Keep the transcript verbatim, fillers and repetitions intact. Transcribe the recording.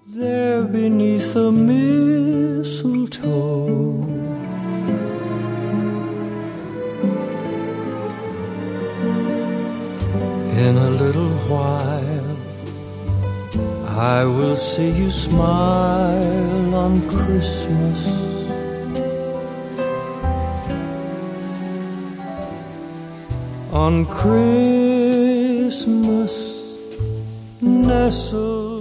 there beneath the mistletoe. In a little while I will see you smile on Christmas. On Christmas, nestled